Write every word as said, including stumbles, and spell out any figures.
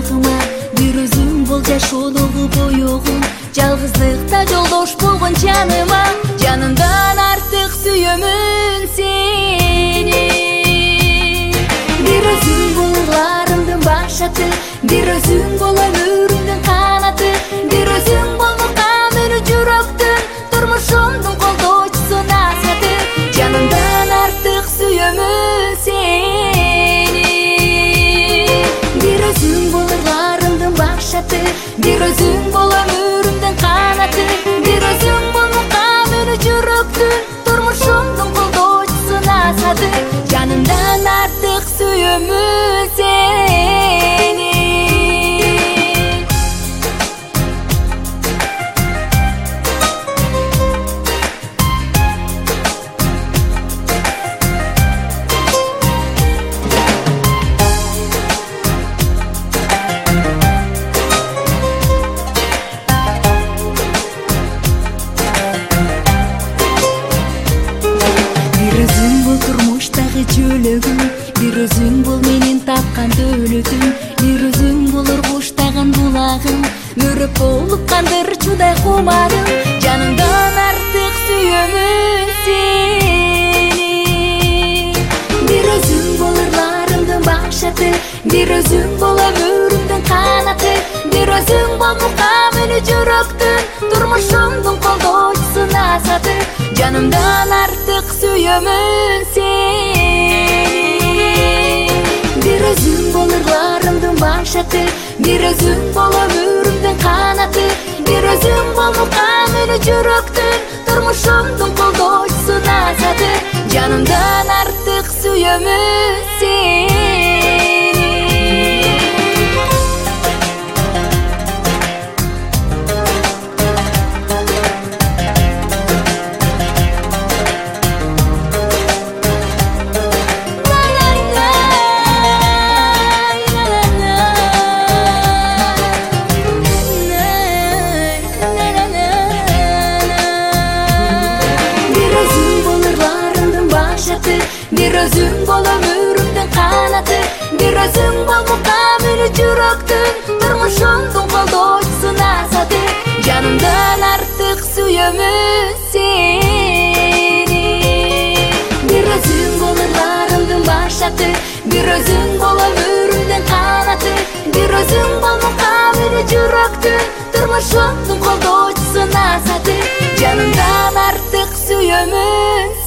кулагыма, бир өзүң бол жашоодогу боёгум, жалгыздыкта жолдош болгон жаныма. Жанымдан артык сүйөмүн сени. Бир өзүң бол ырларымдын башаты, бир өзүң бол өмүрүмдүн канаты, бир өзүң бол мукамел жүрөктүн, турмушумдун колдоочусу насаты. Жанымдан артык сүйөмүн сени. Бир өзүң бол ырларымдын башаты, бир өзүң бол өмүрүмдүн канаты, бир өзүң бол мукамел жүрөктүн, турмушумдун колдоочусу насаты. Жанымдан артык сүйөмүн сени. Турмуштагы жөлөгүм, бир өзүң бол менин тапкан дөөлөтүм, бир өзүң бол ургуштаган булагым, мөрөп болуп кандырчудай кумарым. Жанымдан артык сүйөмүн сени. Бир өзүң бол ырларымдын башаты, бир өзүң бол өмүрүмдүн канаты, бир өзүң бол мукамел жүрөктүн, турмушумдун колдоочусу насаты. Жанымдан артык сүйөмүн сени. Бир өзүң бол ырларымдын башаты, бир өзүң бол өмүрүмдүн канаты, бир өзүң бол мукамел жүрөктүн, турмушумдун колдоочусу насаты. Жанымдан артык сүйөмүн сени. Бир өзүң бол өмүрүмдүн канаты, бир өзүң бол мукамел жүрөктүн, турмушумдун колдоочусу насаты. Жанымдан артык сүйөмүн сени. Бир өзүң бол ырларымдын башаты, бир өзүң бол өмүрүмдүн канаты, бир өзүң бол мукамел жүрөктүн, турмушумдун колдоочусу насаты. Жанымдан артык сүйөмүн